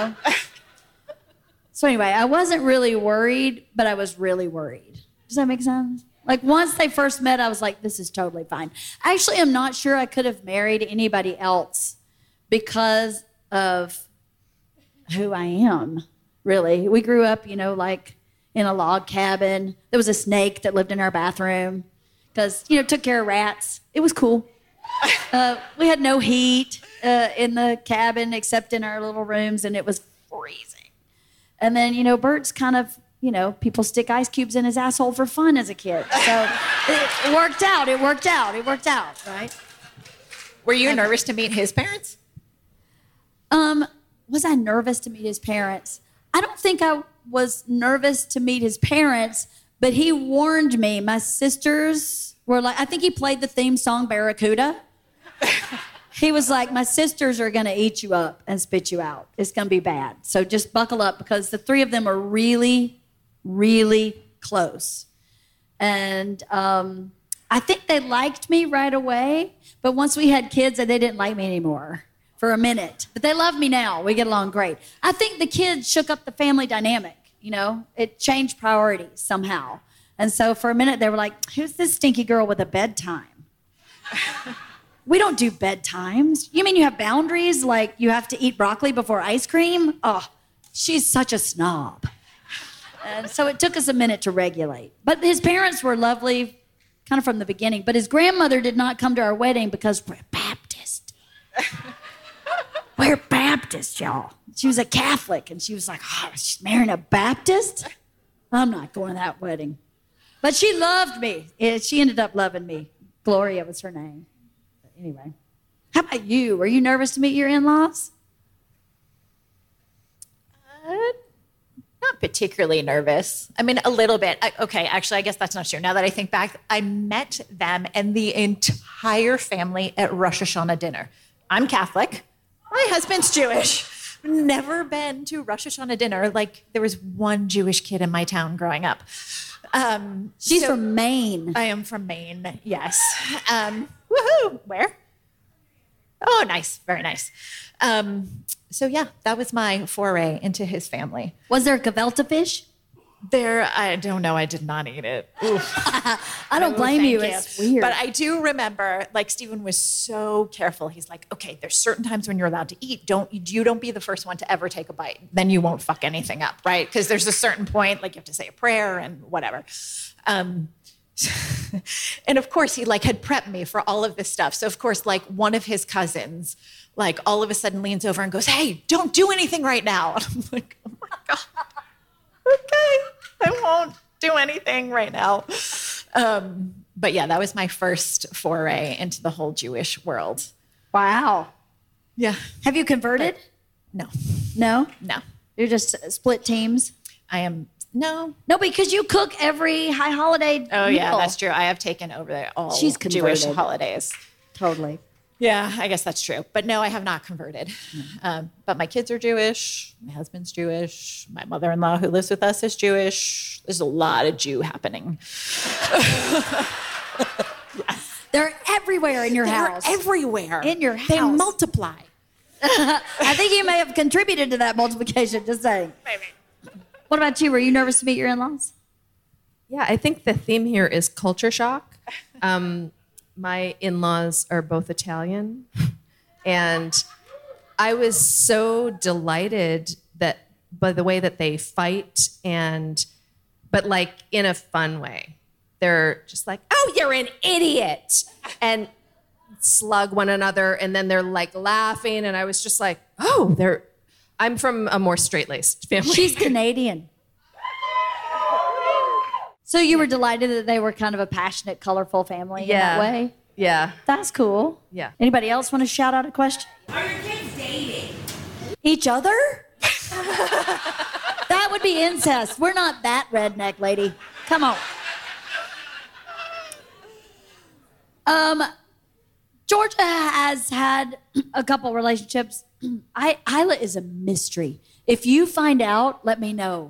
C: So anyway, I wasn't really worried, but I was really worried. Does that make sense? Like once they first met, I was like, this is totally fine. Actually, I'm not sure I could have married anybody else because of who I am. Really. We grew up, like in a log cabin. There was a snake that lived in our bathroom. because, took care of rats. It was cool. We had no heat in the cabin except in our little rooms, and it was freezing. And then, Bert's kind of, people stick ice cubes in his asshole for fun as a kid. So it worked out. It worked out, right?
D: Were you nervous to meet his parents?
C: Was I nervous to meet his parents? I don't think I was nervous to meet his parents, but he warned me. My sisters were like, I think he played the theme song Barracuda. He was like, my sisters are going to eat you up and spit you out. It's going to be bad. So just buckle up, because the three of them are really, really close. And I think they liked me right away, but once we had kids, they didn't like me anymore for a minute. But they love me now. We get along great. I think the kids shook up the family dynamic, It changed priorities somehow. And so for a minute, they were like, who's this stinky girl with a bedtime? We don't do bedtimes. You mean you have boundaries, like you have to eat broccoli before ice cream? Oh, she's such a snob. And so it took us a minute to regulate. But his parents were lovely kind of from the beginning. But his grandmother did not come to our wedding because we're Baptist. We're Baptist, y'all. She was a Catholic, and she was like, oh, she's marrying a Baptist? I'm not going to that wedding. But she loved me. She ended up loving me. Gloria was her name. But anyway, how about you? Were you nervous to meet your in-laws?
D: Not particularly nervous. I mean, a little bit. Okay, actually, I guess that's not true. Now that I think back, I met them and the entire family at Rosh Hashanah dinner. I'm Catholic. My husband's Jewish. Never been to Rosh Hashanah dinner. Like, there was one Jewish kid in my town growing up.
C: She's from Maine.
D: I am from Maine, yes. Woohoo! Where? Oh, nice. Very nice. So, yeah, that was my foray into his family.
C: Was there a gefilte fish?
D: I don't know. I did not eat it.
C: I don't blame you. It's weird.
D: But I do remember, like, Stephen was so careful. He's like, okay, there's certain times when you're allowed to eat. You don't be the first one to ever take a bite. Then you won't fuck anything up, right? Because there's a certain point, like, you have to say a prayer and whatever. And of course, he had prepped me for all of this stuff. So of course, one of his cousins, all of a sudden leans over and goes, hey, don't do anything right now. And I'm like, oh my God. Okay, I won't do anything right now. But yeah, that was my first foray into the whole Jewish world.
C: Wow.
D: Yeah.
C: Have you converted?
D: No.
C: No?
D: No.
C: You're just split teams?
D: I am, no.
C: No, because you cook every high holiday
D: Oh,
C: meal.
D: yeah, that's true. I have taken over all
C: She's
D: Jewish
C: converted.
D: holidays.
C: Totally.
D: Yeah, I guess that's true. But no, I have not converted. But my kids are Jewish. My husband's Jewish. My mother-in-law who lives with us is Jewish. There's a lot of Jew happening. Yes.
C: They're everywhere in your house.
D: They're everywhere.
C: In your house.
D: They multiply.
C: I think you may have contributed to that multiplication, just saying.
D: Maybe.
C: What about you? Were you nervous to meet your in-laws?
E: Yeah, I think the theme here is culture shock. My in-laws are both Italian, and I was so delighted by the way that they fight, but in a fun way. They're just like, oh, you're an idiot, and slug one another, and then they're laughing, and I was just like, oh, I'm from a more straight-laced family.
C: She's Canadian. So you were delighted that they were kind of a passionate, colorful family in that way?
E: Yeah.
C: That's cool.
E: Yeah.
C: Anybody else want to shout out a question?
F: Are your kids dating?
C: Each other? That would be incest. We're not that redneck, lady. Come on. Georgia has had a couple relationships. Isla is a mystery. If you find out, let me know.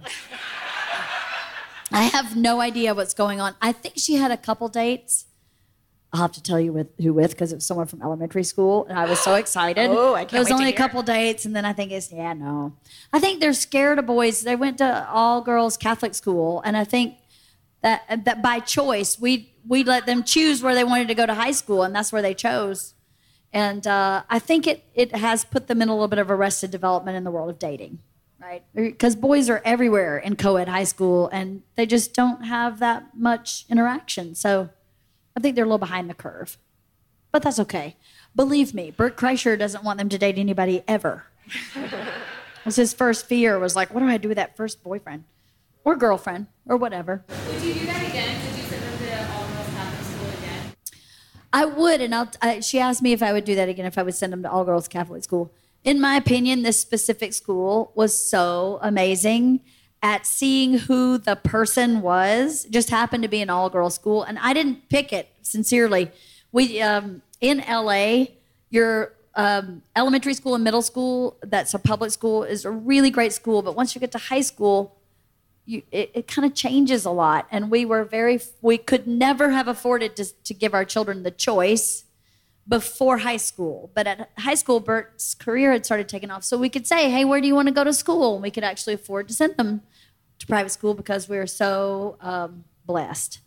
C: I have no idea what's going on. I think she had a couple dates. I'll have to tell you who with, because it was someone from elementary school, and I was so excited.
D: Oh, I can't
C: There was
D: wait to
C: only a
D: hear.
C: couple dates, and then I think no. I think they're scared of boys. They went to all-girls Catholic school, and I think that by choice, we let them choose where they wanted to go to high school, and that's where they chose. And I think it has put them in a little bit of arrested development in the world of dating, right? Because boys are everywhere in co-ed high school, and they just don't have that much interaction. So I think they're a little behind the curve. But that's okay. Believe me, Bert Kreischer doesn't want them to date anybody ever. It was his first fear was like, what do I do with that first boyfriend or girlfriend or whatever?
F: Would you do that again? Would you send them to all girls Catholic school again?
C: I would, and she asked me if I would do that again, if I would send them to all girls Catholic school. In my opinion, this specific school was so amazing at seeing who the person was. Just happened to be an all girls school, and I didn't pick it, sincerely. We in LA, your elementary school and middle school, that's a public school, is a really great school. But once you get to high school, it kind of changes a lot. And we could never have afforded to give our children the choice before high school. But at high school, Bert's career had started taking off. So we could say, hey, where do you want to go to school? And we could actually afford to send them to private school because we were so blessed.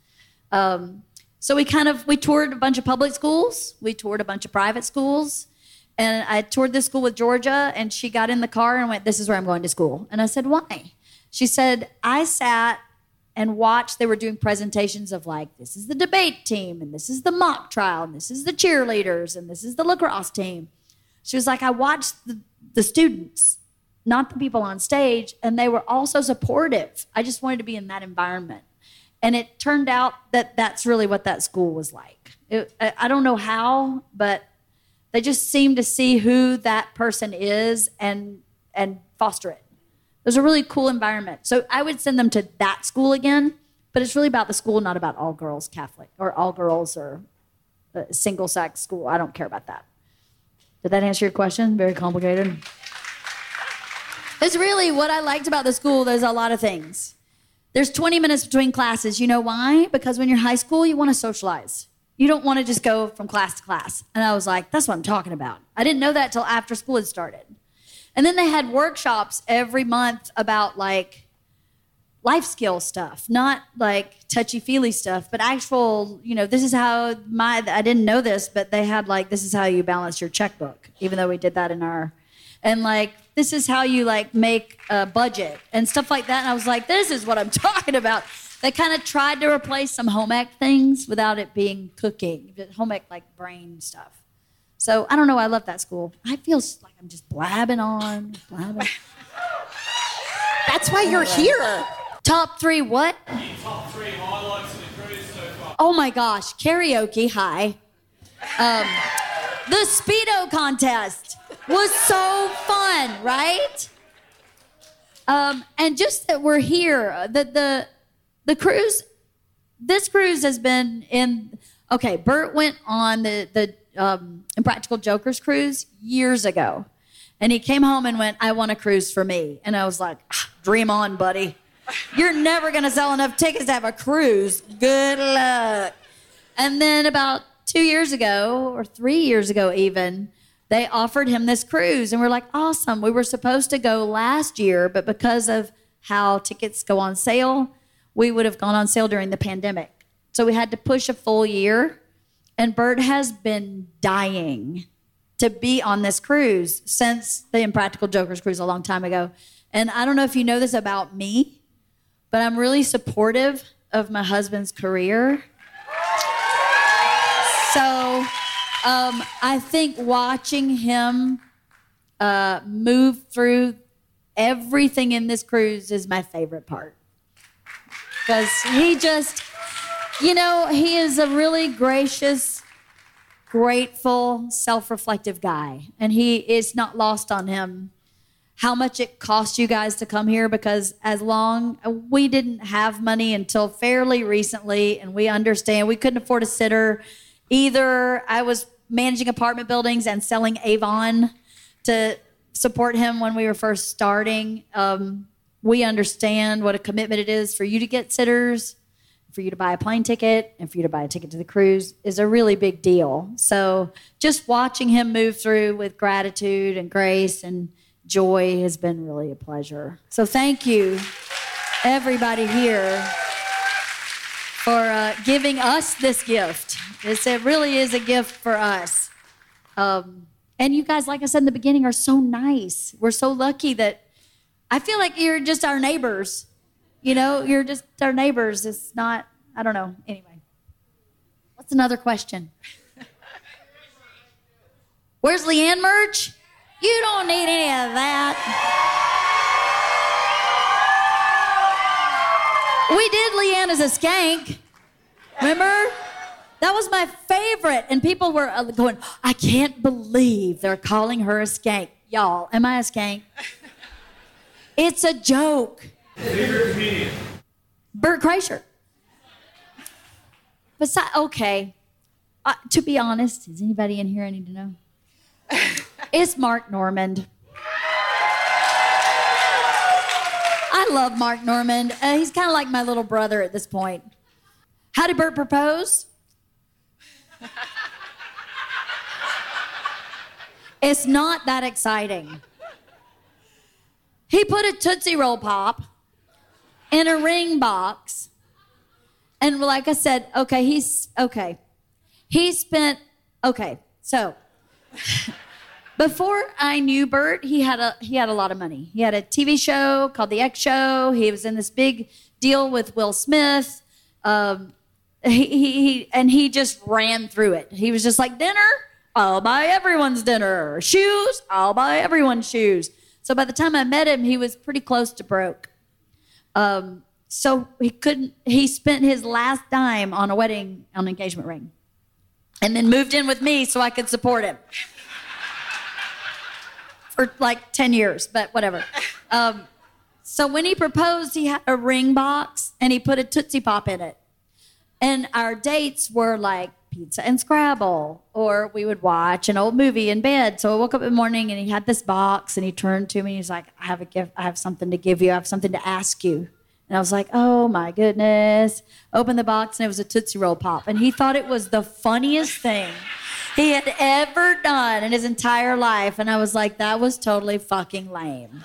C: So we toured a bunch of public schools. We toured a bunch of private schools. And I toured this school with Georgia, and she got in the car and went, this is where I'm going to school. And I said, why? She said, I sat and watched, they were doing presentations of like, this is the debate team, and this is the mock trial, and this is the cheerleaders, and this is the lacrosse team. She was like, I watched the students, not the people on stage, and they were all so supportive. I just wanted to be in that environment. And it turned out that that's really what that school was like. I don't know how, but they just seem to see who that person is and foster it. It was a really cool environment. So I would send them to that school again, but it's really about the school, not about all girls Catholic or all girls or a single sex school. I don't care about that. Did that answer your question? Very complicated. It's really what I liked about the school. There's a lot of things. There's 20 minutes between classes. You know why? Because when you're high school, you want to socialize. You don't want to just go from class to class. And I was like, that's what I'm talking about. I didn't know that till after school had started. And then they had workshops every month about like life skill stuff, not like touchy-feely stuff, but actual, this is how I didn't know this, but they had like, this is how you balance your checkbook, even though we did that and like, this is how you like make a budget and stuff like that. And I was like, this is what I'm talking about. They kind of tried to replace some home ec things without it being cooking, home ec like brain stuff. So I don't know, I love that school. I feel like I'm just blabbing on.
D: That's why you're here.
C: Top 3 what?
G: Top 3 highlights of the cruise so far.
C: Oh my gosh, karaoke, hi. The Speedo contest was so fun, right? And just that we're here, the cruise, this cruise has been okay, Bert went on the Impractical Jokers cruise years ago. And he came home and went, I want a cruise for me. And I was like, dream on, buddy. You're never going to sell enough tickets to have a cruise. Good luck. And then about 2 years ago, or 3 years ago even, they offered him this cruise. And we're like, awesome. We were supposed to go last year, but because of how tickets go on sale, we would have gone on sale during the pandemic. So we had to push a full year. And Bert has been dying to be on this cruise since the Impractical Jokers cruise a long time ago. And I don't know if you know this about me, but I'm really supportive of my husband's career. So I think watching him move through everything in this cruise is my favorite part. Because he just, he is a really gracious, grateful, self-reflective guy. And it's not lost on him how much it cost you guys to come here, because we didn't have money until fairly recently, and we understand we couldn't afford a sitter either. I was managing apartment buildings and selling Avon to support him when we were first starting. We understand what a commitment it is for you to get sitters, for you to buy a plane ticket, and for you to buy a ticket to the cruise is a really big deal. So just watching him move through with gratitude and grace and joy has been really a pleasure. So thank you, everybody here, for giving us this gift. It really is a gift for us. And you guys, like I said in the beginning, are so nice. We're so lucky that I feel like you're just our neighbors. You're just our neighbors. It's not, I don't know. Anyway. That's another question. Where's Leanne merch? You don't need any of that. We did Leanne as a skank. Remember? That was my favorite. And people were going, I can't believe they're calling her a skank. Y'all, am I a skank? It's a joke.
G: Favorite comedian?
C: Bert Kreischer. Okay. To be honest, is anybody in here I need to know? It's Mark Normand. I love Mark Normand. He's kind of like my little brother at this point. How did Bert propose? It's not that exciting. He put a Tootsie Roll Pop in a ring box. And like I said, so before I knew Bert, he had a lot of money. He had a TV show called The X Show. He was in this big deal with Will Smith. He just ran through it. He was just like, dinner, I'll buy everyone's dinner. Shoes, I'll buy everyone's shoes. So by the time I met him, he was pretty close to broke. So he spent his last dime on an engagement ring. And then moved in with me so I could support him. For like 10 years, but whatever. So when he proposed, he had a ring box and he put a Tootsie Pop in it. And our dates were like pizza and Scrabble, or we would watch an old movie in bed. So I woke up in the morning and he had this box and he turned to me and he's like, I have a gift, I have something to give you, I have something to ask you. And I was like, oh my goodness. Opened the box and it was a Tootsie Roll Pop. And he thought it was the funniest thing he had ever done in his entire life. And I was like, that was totally fucking lame.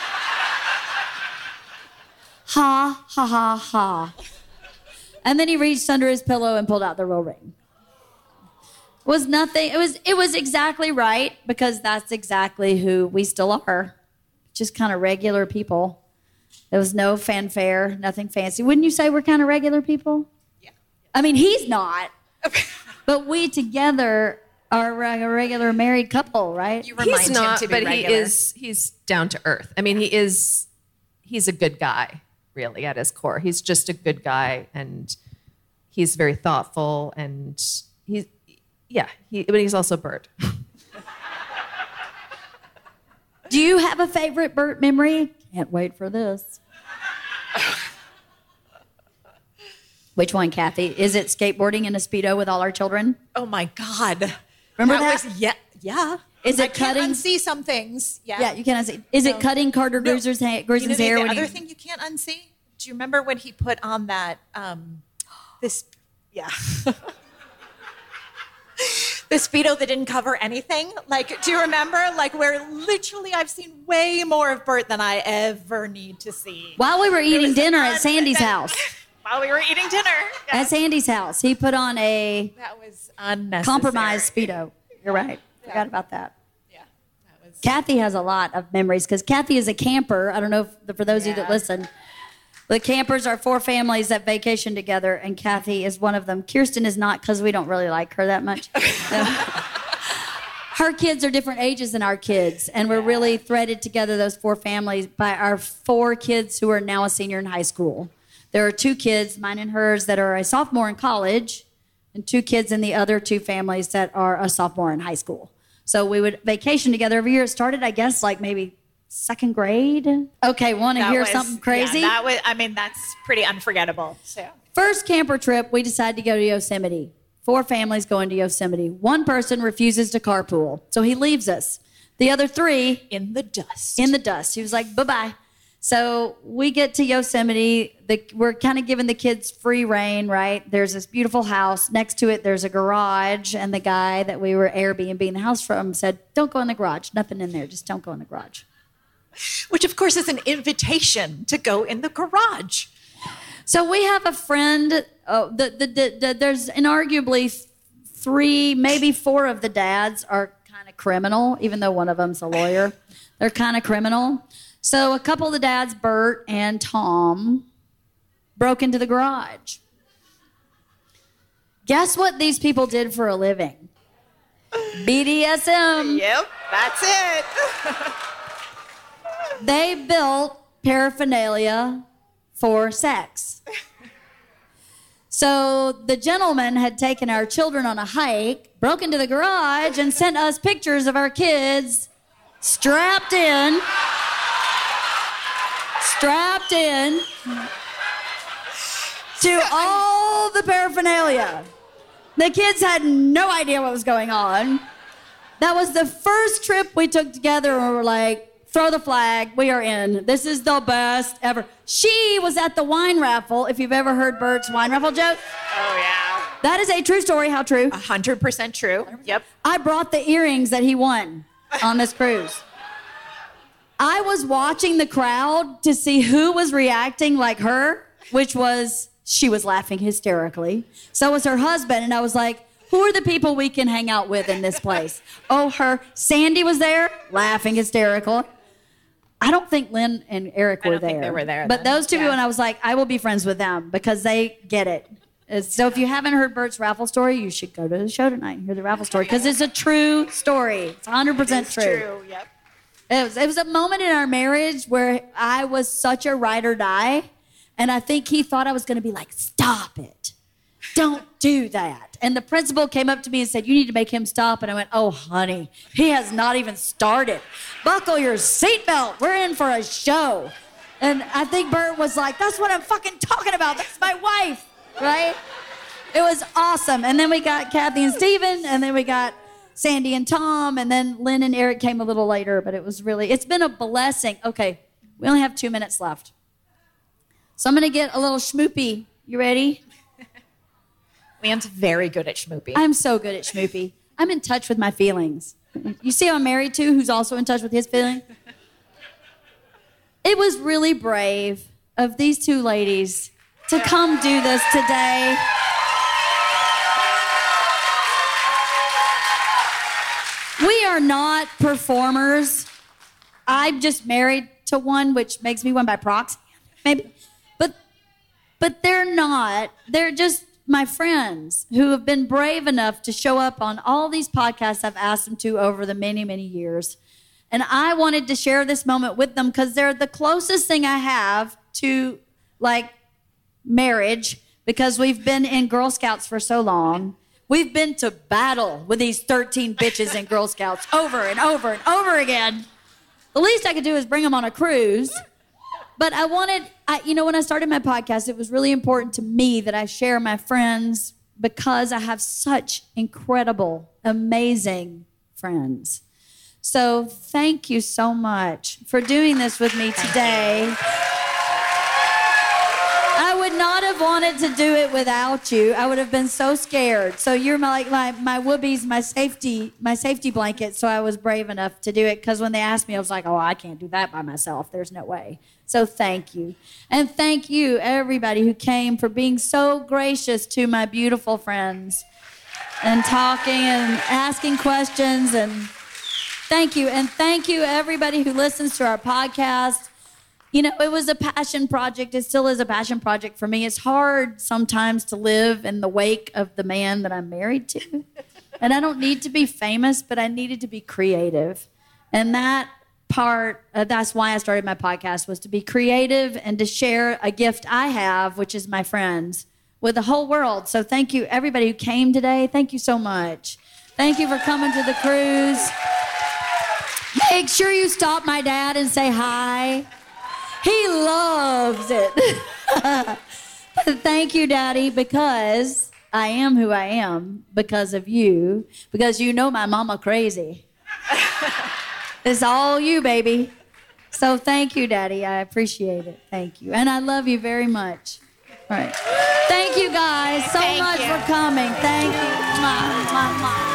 C: Ha, ha, ha, ha. And then he reached under his pillow and pulled out the real ring. It was nothing. It was exactly right, because that's exactly who we still are. Just kind of regular people. There was no fanfare, nothing fancy. Wouldn't you say we're kind of regular people? Yeah. I mean, he's not. But we together are a regular married couple, right?
D: You remind
E: He's not,
D: him to be
E: but
D: regular.
E: he's down to earth. I mean, he's a good guy, really, at his core. He's just a good guy, and he's very thoughtful, and but he's also Bert.
C: Do you have a favorite Bert memory? Can't wait for this. Which one, Kathy? Is it skateboarding in a Speedo with all our children?
D: Oh my God.
C: Remember that?
D: Yeah.
C: Is it
D: I
C: cutting?
D: can't unsee some things. Yeah.
C: Yeah, you can unsee. Is it cutting Carter Gruiser's hair?
D: The other thing you can't unsee? Do you remember when he put on that, the Speedo that didn't cover anything? Like, do you remember? Like, where literally I've seen way more of Bert than I ever need to see.
C: While we were eating dinner at Sandy's house.
D: While we were eating dinner. Yeah.
C: At Sandy's house, he put on a
D: That was unnecessary.
C: compromised Speedo. You're right. Forgot about that.
D: Yeah. That was...
C: Kathy has a lot of memories because Kathy is a camper. I don't know if, for those of you that listen. The campers are 4 families that vacation together, and Kathy is one of them. Kirsten is not, because we don't really like her that much. Her kids are different ages than our kids, and we're really threaded together, those 4 families, by our 4 kids who are now a senior in high school. There are 2 kids, mine and hers, that are a sophomore in college, and 2 kids in the other 2 families that are a sophomore in high school. So we would vacation together every year. It started, I guess, like maybe 2nd grade. Okay, want to hear something crazy?
D: Yeah, that's pretty unforgettable. So.
C: First camper trip, we decided to go to Yosemite. 4 families going to Yosemite. 1 person refuses to carpool, so he leaves us. The other 3...
D: In the dust.
C: He was like, bye-bye. So we get to Yosemite. We're kind of giving the kids free reign, right? There's this beautiful house. Next to it, there's a garage, and the guy that we were Airbnb-ing the house from said, don't go in the garage. Nothing in there. Just don't go in the garage.
D: Which, of course, is an invitation to go in the garage.
C: So we have a friend. There's inarguably 3, maybe 4 of the dads are kind of criminal, even though one of them's a lawyer. They're kind of criminal. So a couple of the dads, Bert and Tom, broke into the garage. Guess what these people did for a living? BDSM.
D: Yep, that's it.
C: They built paraphernalia for sex. So the gentleman had taken our children on a hike, broke into the garage, and sent us pictures of our kids strapped in to all the paraphernalia. The kids had no idea what was going on. That was the first trip we took together, and we were like, throw the flag, we are in. This is the best ever. She was at the wine raffle, if you've ever heard Bert's wine raffle joke.
D: Oh, yeah.
C: That is a true story. How true?
D: 100% true. Yep.
C: I brought the earrings that he won on this cruise. I was watching the crowd to see who was reacting like her, which was, she was laughing hysterically. So was her husband, and I was like, who are the people we can hang out with in this place? Oh, her. Sandy was there, laughing hysterical. I don't think Lynn and Eric were there.
D: I don't think they were there
C: But
D: then.
C: those two people, and I was like, I will be friends with them because they get it. So if you haven't heard Bert's raffle story, you should go to the show tonight and hear the raffle story because it's a true story. It's 100% true.
D: Yep.
C: It was a moment in our marriage where I was such a ride or die, and I think he thought I was going to be like, stop it. Don't do that. And the principal came up to me and said, you need to make him stop. And I went, oh, honey, he has not even started. Buckle your seatbelt. We're in for a show. And I think Bert was like, that's what I'm fucking talking about. That's my wife, right? It was awesome. And then we got Kathy and Steven, and then we got Sandy and Tom, and then Lynn and Eric came a little later, but it's been a blessing. Okay, we only have 2 minutes left. So I'm going to get a little schmoopy. You ready?
D: Leanne's very good at schmoopy.
C: I'm so good at schmoopy. I'm in touch with my feelings. You see who I'm married to, who's also in touch with his feelings? It was really brave of these two ladies to come do this today. We are not performers. I'm just married to one, which makes me one by proxy, maybe. But they're not. They're just my friends who have been brave enough to show up on all these podcasts I've asked them to over the many, many years. And I wanted to share this moment with them because they're the closest thing I have to, like, marriage, because we've been in Girl Scouts for so long. We've been to battle with these 13 bitches in Girl Scouts over and over and over again. The least I could do is bring them on a cruise. But when I started my podcast, it was really important to me that I share my friends because I have such incredible, amazing friends. So thank you so much for doing this with me today. I would not have wanted to do it without you. I would have been so scared. So you're my whoopies, my safety blanket. So I was brave enough to do it because when they asked me, I was like, oh, I can't do that by myself. There's no way. So thank you. And thank you, everybody who came, for being so gracious to my beautiful friends and talking and asking questions. And thank you. And thank you, everybody who listens to our podcast. You know, it was a passion project. It still is a passion project for me. It's hard sometimes to live in the wake of the man that I'm married to. And I don't need to be famous, but I needed to be creative. And that part, that's why I started my podcast, was to be creative and to share a gift I have, which is my friends, with the whole world. So thank you, everybody who came today. Thank you so much. Thank you for coming to the cruise. Make sure you stop my dad and say hi. He loves it. Thank you, Daddy, because I am who I am because of you, because you know my mama crazy. It's all you, baby. So thank you, Daddy. I appreciate it. Thank you. And I love you very much. All right. Thank you, guys, so much for coming. Thank you. Mwah, mwah, mwah.